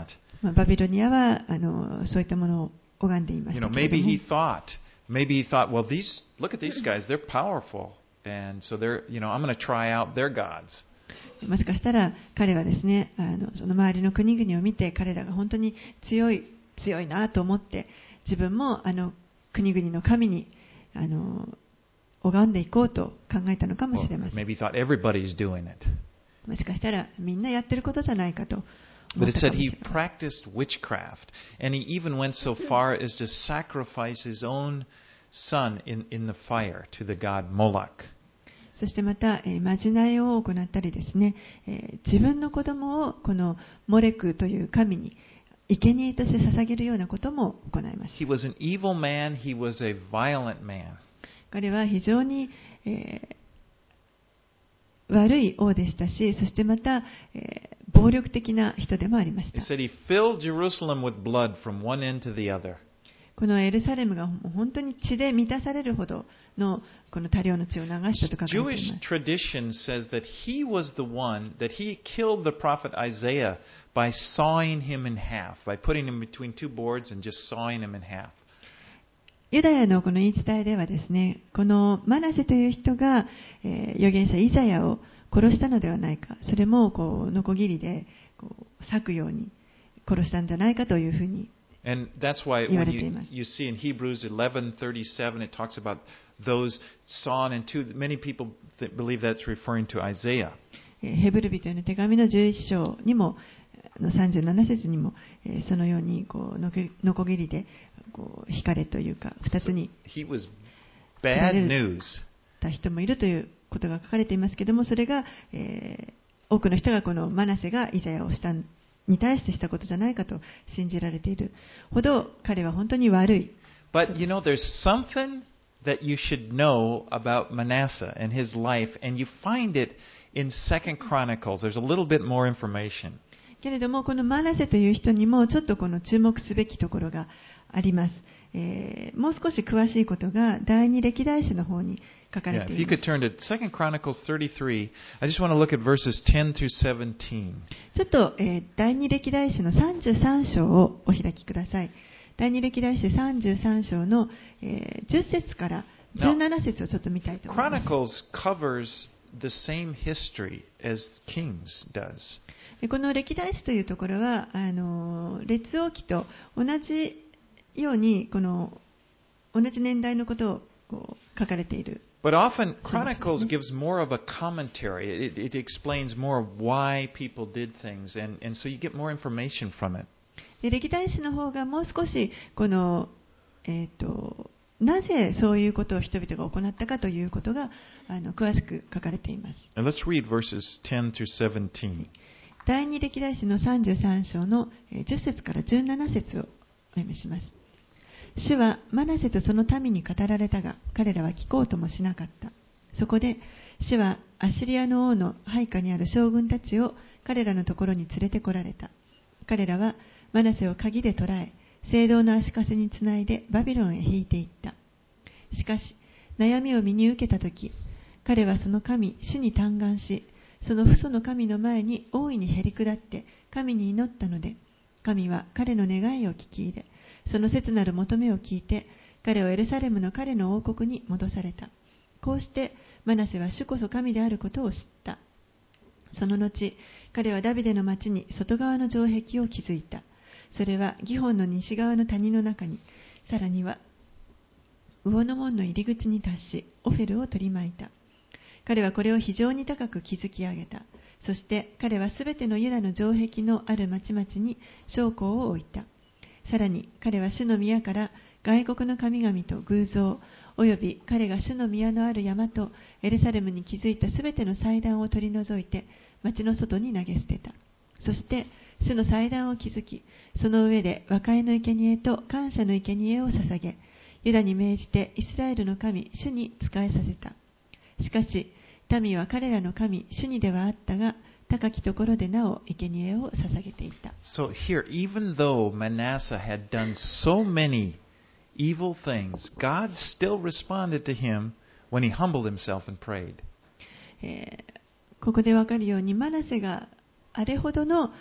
まあ、バビロニアはあのそういったものを拝んでいまし You た know, けれど maybe も he thought, maybe he thought, well, these, look at these guys, they're powerful. And so they're, you know, I'm going to try out their gods. もしかしたら彼はですね、あのその周りの国々を見て彼らが本当に強い強いなと思って自分もあの国々の神にあの拝んでいこうと考えたのかもしれません。 Maybe he thought everybody's doing it. もしかしたらみんなやってることじゃないかと思 But っ it たか said もし he れません。 practiced witchcraft. And he even went so far as to sacrifice his own son in, in the fire to the god Moloch. そしてまた、えー、まじないを行ったりですね、えー、自分の子供をこのモレクという神に生贄として捧げるようなことも行いました。 He was an evil man. He was a violent man. 彼は非常に、えー、悪い王でしたし、そしてまた、えー、暴力的な人でもありました。 It said he filled Jerusalem with blood from one end to the other. このエルサレムが本当に血で満たされるほどのこの多量の血を流したと書かれてい Jewish ます。 tradition says that he was the one, that he killed the prophet Isaiah by sawing him in half, by putting him between two boards and just sawing him in half. ユダヤのこの言い伝えではですね、このマナセという人が、えー、預言者イザヤを殺したのではないか、それもこうノコギリでこう裂くように殺したんじゃないかというふうに And that's why when you, you see in Hebrews eleven thirty-seven, it talks about those sawn in two. Many people th- believe that's referring to Isaiah. ヘブル人への手紙のじゅういっ章にものさんじゅうなな節にもそのようにこうノコギリでこう引かれというか二つに切られた人もいるということが書かれていますけれども、それが、えー、多くの人がこのマナセがイザヤをしたに対してしたことじゃないかと信じられているほど彼は本当に悪い。 But you know, there's something that you should know about Manasseh and his life, and you find it in Second Chronicles. There's a little bit more information. けれどもこのマナセという人にもちょっとこの注目すべきところがあります。えー、もう少し詳しいことが第二歴代史の方に書かれ Yeah, て if い you ま could す。 turn to Second Chronicles thirty-three, I just want to look at verses ten through seventeen. ちょっと、えー、第二歴代史のさんじゅうさん章をお開きください。第二歴代史さんじゅうさん章の、えー、じゅっ節からじゅうなな節をちょっと見たいと思います。 Chronicles covers the same history as Kings does. この歴代史というところはあの列王記と同じようにこの同じ年代のことをこう書かれている。 But often Chronicles gives more of a commentary. It, it explains more of why people did things, and, and so you get more information from it. で歴代史の方がもう少しこの、えーと、なぜそういうことを人々が行ったかということがあの詳しく書かれています。 And let's read verses ten through seventeen. 第二歴代史のさんじゅうさん章のじゅっ節からじゅうなな節をお読みします。主はマナセとその民に語られたが、彼らは聞こうともしなかった。そこで主はアシリアの王の配下にある将軍たちを彼らのところに連れてこられた。彼らはマナセを鍵で捕らえ、聖堂の足かせにつないでバビロンへ引いていった。しかし悩みを身に受けたとき、彼はその神主に嘆願し、その父祖の神の前に大いにへり下って神に祈ったので、神は彼の願いを聞き入れ、その切なる求めを聞いて、彼をエルサレムの彼の王国に戻された。こうしてマナセは主こそ神であることを知った。その後、彼はダビデの町に外側の城壁を築いた。それはギホンの西側の谷の中に、さらには魚の門の入り口に達し、オフェルを取り巻いた。彼はこれを非常に高く築き上げた。そして彼はすべてのユダの城壁のある町々に将校を置いた。さらに彼は主の宮から外国の神々と偶像、および彼が主の宮のある山とエルサレムに築いたすべての祭壇を取り除いて町の外に投げ捨てた。そして主の祭壇を築き、その上で和解の生贄と感謝の生贄を捧げ、ユダに命じてイスラエルの神主に仕えさせた。しかし民は彼らの神主にではあったが、高きところでなお生贄を捧げていた。 So here, even though Manasseh had done so many evil things, God still responded to him when he humbled himself and prayed. えー、ここでわかるようにマナセがあれほどの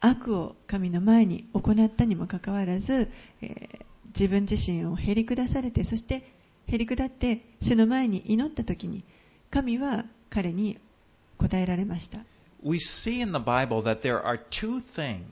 悪を神の前に行ったにもかかわらず、えー、自分自身をへり下されて、そしてへり下って主の前に祈ったときに、神は彼に答えられました。 We see in the Bible that there are two things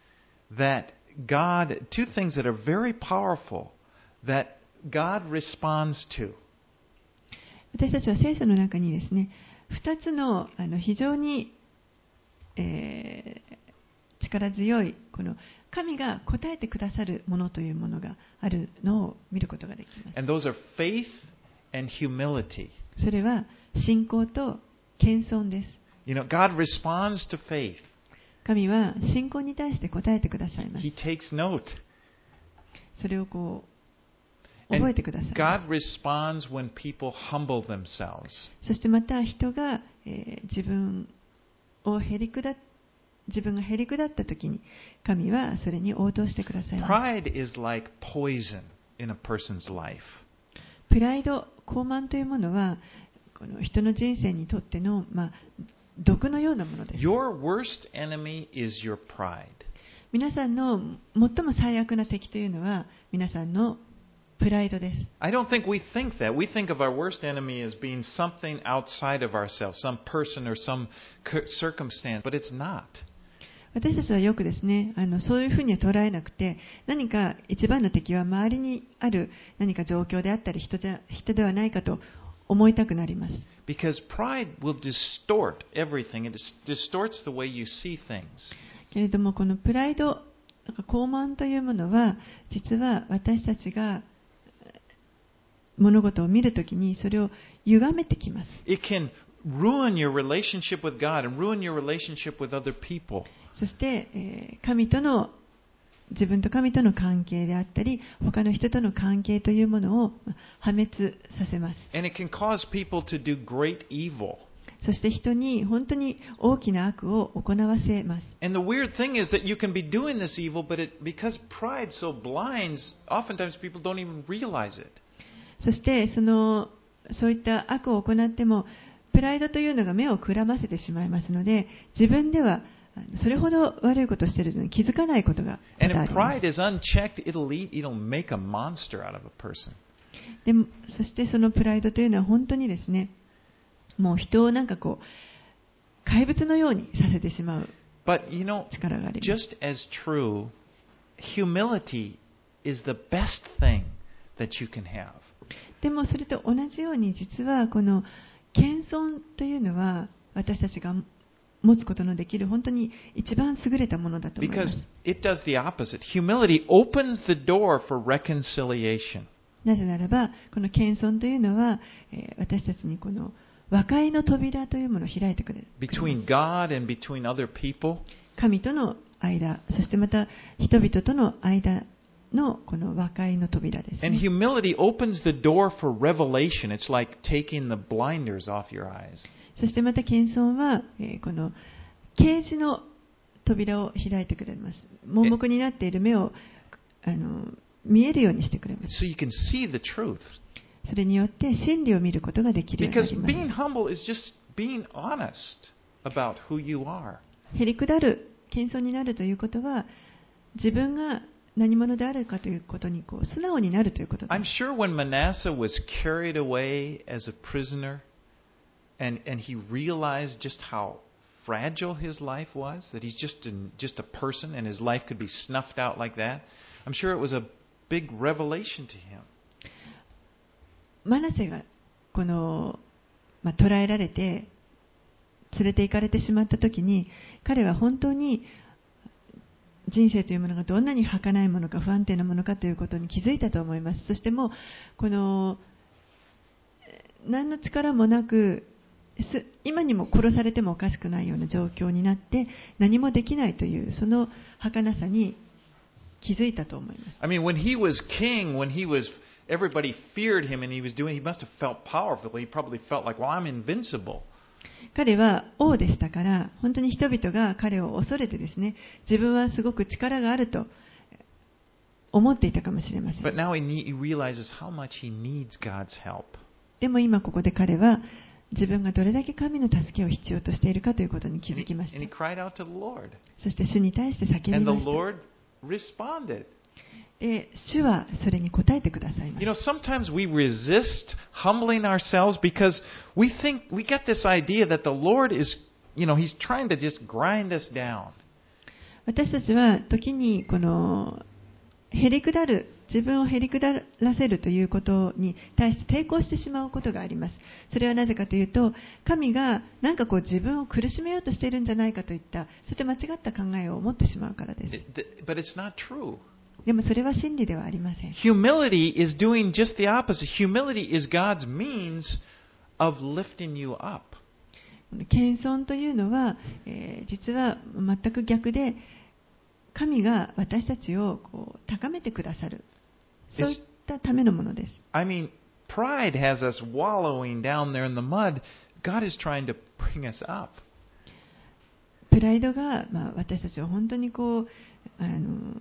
that God, two things that are very powerful that God responds to. 私たちは聖書の中にですね、二つの、あの非常に、えー、力強いこの神が答えてくださるものというものがあるのを見ることができます。 And those are faith and humility. それは信仰と謙遜です。 You know, God responds to faith. 神は信仰に対して答えてくださいます。 He takes note. それをこう覚えてください。 God responds when people humble themselves. そしてまた人が、えー、自分をへり下っ自分がへり下ったときに神はそれに応答してくださいます。 Pride is like poison in a person's life. プライド、傲慢というものはこの人の人生にとっての、まあ、毒のようなものです。 Your worst enemy is your pride. 皆さんの最も最悪な敵というのは皆さんのプライドです。 I don't think we think that. We think of our worst enemy as being something outside of ourselves, some person or some circumstance, but it's not. 私たちはよくですね、あのそういうふうには捉えなくて、何か一番の敵は周りにある何か状況であったり 人で、人ではないかと思いたくなります。 Because pride will distort everything. It distorts the way you see things. けれどもこのプライド、傲慢というものは実は私たちが物事を見るときにそれを歪めてきます。 It can ruin your relationship with God and ruin your relationship with other people. そして、えー、神との自分と神との関係であったり、他の人との関係というものを破滅させます。 And it can cause people to do great evil. そして人に本当に大きな悪を行わせます。 And the weird thing is that you can be doing this evil, but it, because pride so blinds, oftentimes people don't even realize it. そしてそのそういった悪を行ってもプライドというのが目をくらませてしまいますので、自分ではそれほど悪いことをしているのに気づかないことが多々あります。 And if pride is unchecked, it'll lead, it'll make a monster out of a person. でもそしてそのプライドというのは本当にですね、もう人をなんかこう怪物のようにさせてしまう But you know, 力があります。 just as true, humility is the best thing that you can have. でもそれと同じように実はこの謙遜というのは私たちが持つことのできる本当に一番優れたものだと思います。 Because it does the opposite. Humility opens the door for reconciliation. なぜならばこの謙遜というのは、えー、私たちにこの和解の扉というものを開いてくれる。 Between God and between other people. 神との間、そしてまた人々との間のこの和解の扉です、ね。 And humility opens the door for revelation. It's like taking the blinders off your eyes. そしてまた謙遜は、えー、この啓示の扉を開いてくれます。盲目になっている目をあの見えるようにしてくれます。 So you can see the truth. それによって真理を見ることができるようにな Because ります。 being humble is just being honest about who you are. へりくだる、謙遜になるということは、自分が何者であるかということにこう素直になるということです。 I'm sure when Manasseh was carried away as a prisoner and, and he realized just how fragile his life was, that he's just, an, just a person and his life could be snuffed out like that, I'm sure it was a big revelation to him. マナセがこの、まあ、捕らえられて連れて行かれてしまったときに、彼は本当に人生というものがどんなに儚いものか不安定なものかということに気づいたと思います。そしてもうこの何の力もなく今にも殺されてもおかしくないような状況になって何もできないというその儚さに気づいたと思います。 I mean, when he was king, when he was everybody feared him and he was doing, he must have felt powerful. He probably felt like, well, I'm invincible. 彼は王でしたから、本当に人々が彼を恐れてですね、自分はすごく力があると思っていたかもしれません。 But now he, need, he realizes how much he needs God's help. でも今ここで彼は自分がどれだけ神の助けを必要としているかということに気 And づきまし he, and he た。 cried out to the Lord. そして主に対して叫び And the ました。 Lord responded. で、主はそれに答えてくださいまし You た。 know, sometimes we resist humbling ourselves because we think we get this idea that the Lord is, you know, He's trying to just grind us down. 私たちは時にこのへりくだる、自分をへりくだらせるということに対して抵抗してしまうことがあります。それはなぜかというと、神がなんかこう自分を苦しめようとしているんじゃないかといった、そういった間違った考えを持ってしまうからです。 It- But it's not true. でもそれは真理ではありません。 Humility is doing just the opposite. Humility is God's means of lifting you up. 謙遜というのは、えー実は全く逆で、神が私たちをこう高めてくださる、そういったためのものです。 I mean, pride has us wallowing down there in the mud. God is trying to bring us up. プライドが、まあ、私たちを本当にこうあの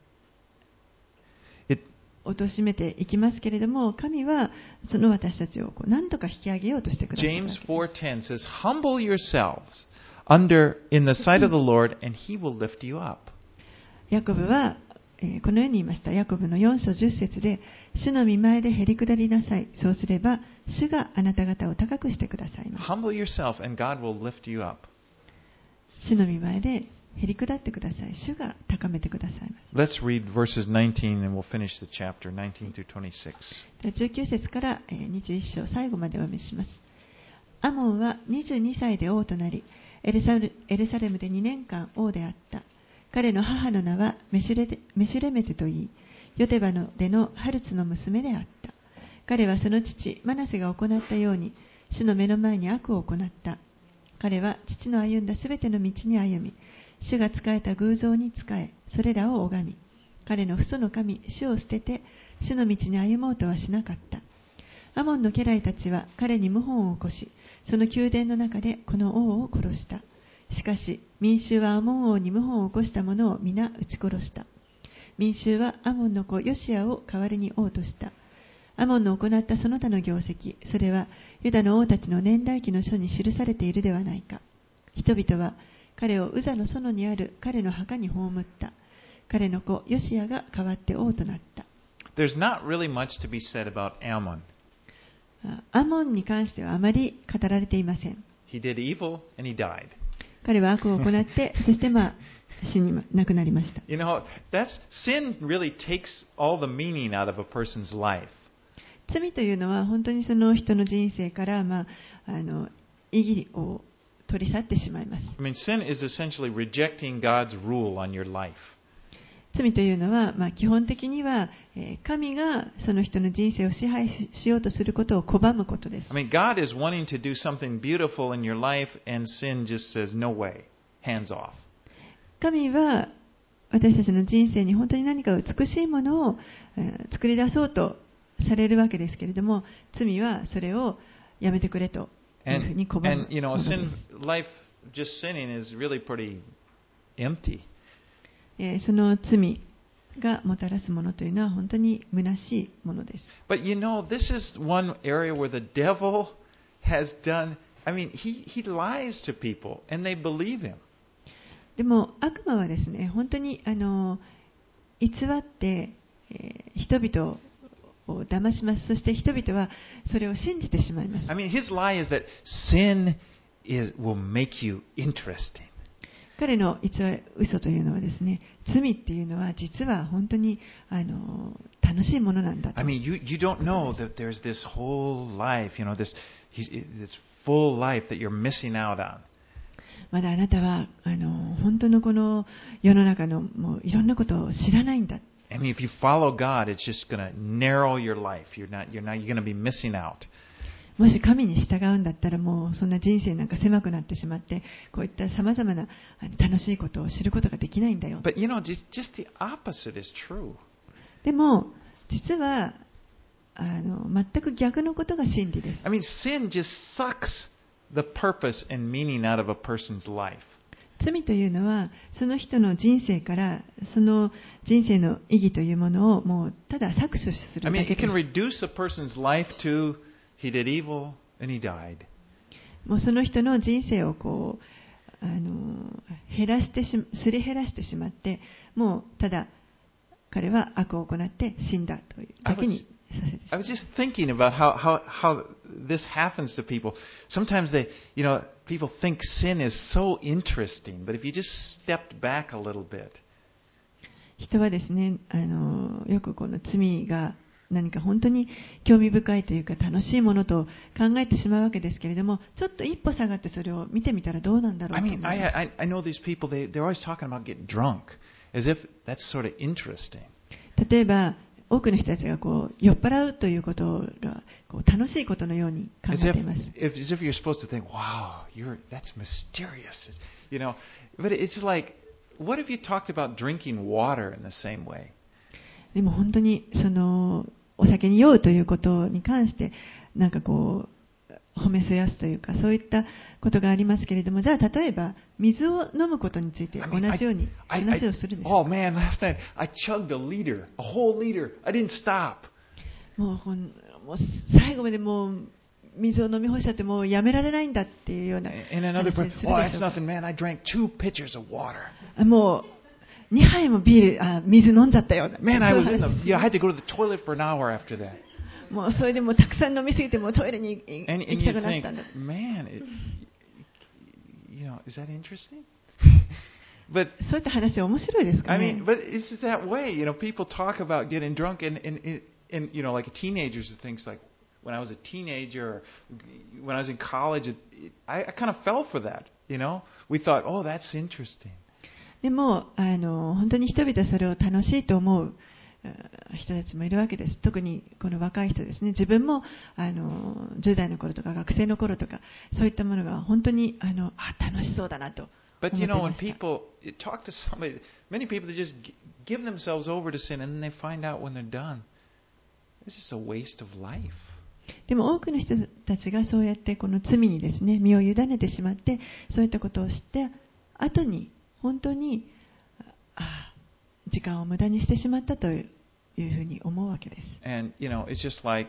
It, 貶めていきますけれども、神はその私たちをこう何とか引き上げようとしてくださるわ James けです。 four ten says, "Humble yourselves under in the sight of the Lord, and He will lift you up." ヤコブは、えーこのように言いました。ヤコブのよん章じゅっ節で、主の御前でへりくだりなさい。そうすれば、主があなた方を高くしてくださいます。 Humble yourself, and God will lift you up. 主の御前でへりくだってください。主が高めてくださいます。 Let's read verses nineteen, and we'll finish the chapter nineteen through twenty-six. ではじゅうきゅう節からえーにじゅういっ章最後までお読みします。アモンはにじゅうにさいで王となり、エルサレエルサレムでにねんかん王であった。彼の母の名はメシュレテメシュレメテといい、ヨテバのでのハルツの娘であった。彼はその父マナセが行ったように、主の目の前に悪を行った。彼は父の歩んだすべての道に歩み、主が仕えた偶像に仕え、それらを拝み、彼の父祖の神、主を捨てて、主の道に歩もうとはしなかった。アモンの家来たちは彼に謀反を起こし、その宮殿の中でこの王を殺した。しかし、民衆はアモン王に謀反を起こした者を皆撃ち殺した。民衆はアモンの子ヨシアを代わりに王とした。アモンの行ったその他の業績、それはユダの王たちの年代記の書に記されているではないか。人々は彼をウザの園にある彼の墓に葬った。彼の子ヨシアが代わって王となった。 There's not really much to be said about Ammon. アモンに関してはあまり語られていません。 He did evil and he died. 彼は悪を行って、そしてまあ死に亡くなりました。 You know, that's sin really takes all the meaning out of a person's life. 罪というのは本当にその人の人生から、まあ、あの意義を取り去ってしまいます。 I mean, sin is essentially rejecting God's rule on your life. 罪というのは、まあ、基本的には、えー神がその人の人生を支配しようとすることを拒むことです。 I mean, God is wanting to do something beautiful in your life, and sin just says, no way, hands off. 神は私たちの人生に本当に何か美しいものを、えー作り出そうとされるわけですけれども、罪はそれをやめてくれというふう And, に拒むもの and you know, です。 sin life, just sinning is really pretty empty. えーその罪がもたらすものというのは本当に虚しいものです。 But you know, this is one area where the devil has done, I mean, he, he lies to people and they believe him. でも悪魔はですね、本当にあの偽って、えー人々を騙します。そして人々はそれを信じてしまいます。 I mean, his lie is that sin is, will make you interesting. 彼の偽り嘘というのはですね、罪っていうのは実は本当にあの楽しいものなんだと。 I mean, you, you don't know that there's this whole life, you know, this, he's, this full life that you're missing out on. まだあなたはあの本当のこの世の中のもういろんなことを知らないんだ。 I mean, if you follow God, it's just going to narrow your life. You're not, you're not, you're going to be missing out. もし神に従うんだったらもうそんな人生なんか狭くなってしまって、こういった様々なあの楽しいことを知ることができないんだよ。 But you know, just, just the opposite is true. でも実はあの全く逆のことが真理です。 I mean, sin just sucks the purpose and meaning out of a person's life. 罪というのはその人の人生からその人生の意義というものをもうただ搾取する I だ mean, け it で can す。 reduce a person's life to he did evil and he died. もうその人の人生をこうあの減らしてしすり減らしてしまって、もうただ彼は悪を行って死んだというだけにさせてしま I う。 was just thinking about how, how, how this happens to people. Sometimes they, you know, people think sin is so interesting, but if you just stepped back a little bit, 人はですね、あのよくこの罪が何か本当に興味深いというか楽しいものと考えてしまうわけですけれども、ちょっと一歩下がってそれを見てみたらどうなんだろう I と思い mean, ます。 I, I, I know these people, they, they're always talking about getting drunk, as if that's sort of interesting. 例えば多くの人たちがこう酔っ払うということがこう楽しいことのように考 As え if, ています。 if, as if you're supposed to think, wow, you're, that's mysterious, you know. But it's like, what if you talked about drinking water in the same way? でも本当にそのお酒に酔うということに関してなんかこう褒めそやすというかそういったことがありますけれども、じゃあ例えば水を飲むことについて I 同 mean, じように I, I, 話をするんです。 oh man, last night I chugged a liter, a whole liter. I didn't stop. もうほんもう最後までもう水を飲み干しちゃってもうやめられないんだっていうような And 話 another をす person, るでしょ oh, う that's か。 nothing, man. I drank two pitchers of water. あもうにはいもビールあ水飲んじゃったよ。 Man, I そう was いう in 話 the, yeah, I had to go to the toilet for an hour after that. もうそれでもうたくさん飲みすぎてもうトイレに And, 行 and きた you くなっ think, たんだ。 man, it, you know, is that interesting? But そういった話面白いですか I ね。 mean, but it's that way. You know, people talk about getting drunk, and, and, and, and you know, like teenagers and things like when I was a teenager, or when I was in college, it, it, I, I kind of fell for that. You know, we thought, oh, that's interesting. でもあの本当に人々はそれを楽しいと思うあ人たちもいるわけです。特にこの若い人ですね。自分もあのじゅう代の頃とか学生の頃とかそういったものが本当にあのあ楽しそうだなと思っ But てい you know, ま when した。 people you talk to somebody, many people they just gi- give themselves over to sin, and then they find out when they're done, it's just a waste of life. でも多くの人たちがそうやってこの罪にですね身を委ねてしまってそういったことをして後に本当にあ時間を無駄にしてしまったというふうに思うわけです。 And you know, it's just like,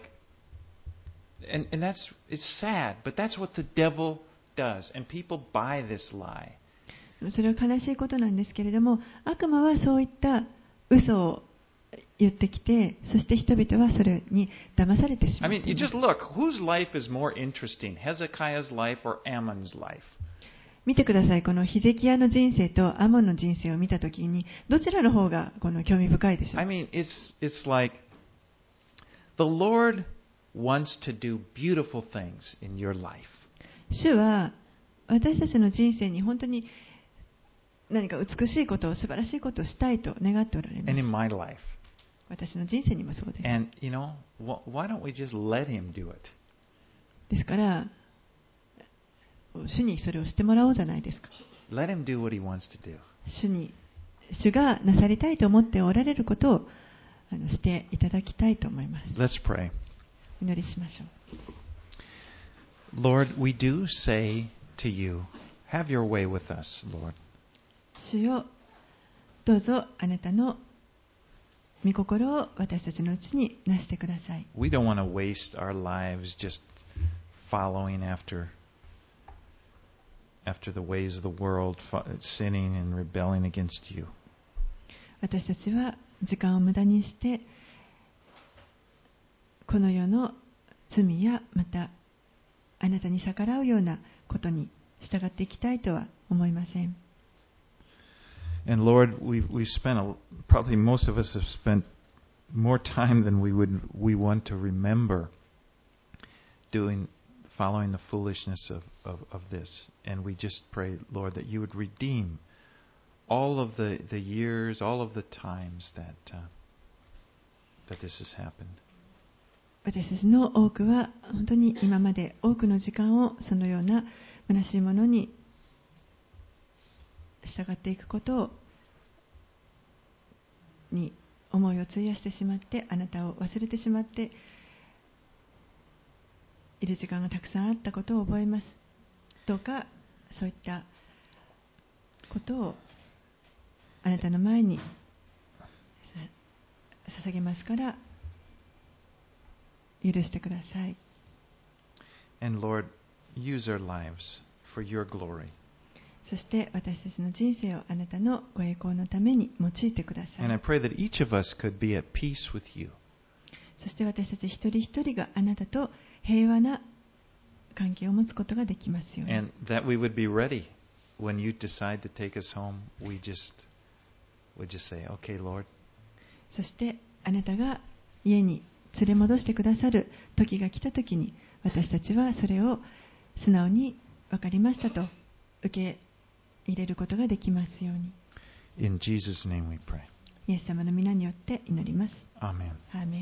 and and that's it's sad, but that's what the devil does, and people buy this lie. それは悲しいことなんですけれども、悪魔はそういった嘘を言ってきて、そして人々はそれに騙されてしま I っ mean, て you いま just す。 look, whose life is more interesting, Hezekiah's life or Ammon's life? 見てください。このヒゼキヤの人生とアモンの人生を見たときに、どちらの方がこの興味深いでしょう I mean, it's it's like the Lord wants to do beautiful things in your life. 主は私たちの人生に本当に何か美しいことを素晴らしいことをしたいと願っておられま And す。 in my life. 私の人生にもそうです。 And, you know, wh- why don't we just let Him do it? ですから主にそれをしてもらおうじゃないですか。 Let Him do what He wants to do. 主に主がなさりたいと思っておられることをあのしていただきたいと思います。 Let's pray. お祈りしましょう。 Lord, we do say to you, have your way with us, Lord. 主よ、どうぞあなたの御心を私たちのうちになしてください。 We don't want to waste our lives just following after after the ways of the world, fo- sinning and rebelling against you. 私たちは時間を無駄にしてこの世の罪やまたあなたに逆らうようなことに従っていきたいとは思いません。 And Lord, we've, we've spent, a, probably most of us have spent more time than we would we want to remember doing, following the foolishness of, of, of this. And we just pray, Lord, that you would redeem all of the, the years, all of the times that, uh, that this has happened. 私たちの多くは本当に今まで多くの時間をそのような虚しいものに従っていくことに思いを費やしてしまってあなたを忘れてしまっている時間がたくさんあったことを覚えます。どうかそういったことをあなたの前に捧げますから許してください。 And Lord, use our lives for your glory. そして私たちの人生をあなたのご栄光のために用いてくださ And I い。 pray that each of us could be at peace with you. そして私たち一人一人があなたと平和な関係を持つことができますように。 And that we would be ready when you decide to take us home. We just would just say, okay, Lord. そしてあなたが家に連れ戻してくださる時が来た時に、私たちはそれを素直に分かりましたと受け入れることができますように。 In Jesus' name we pray. イエス様の皆によって祈ります。 Amen. アーメン。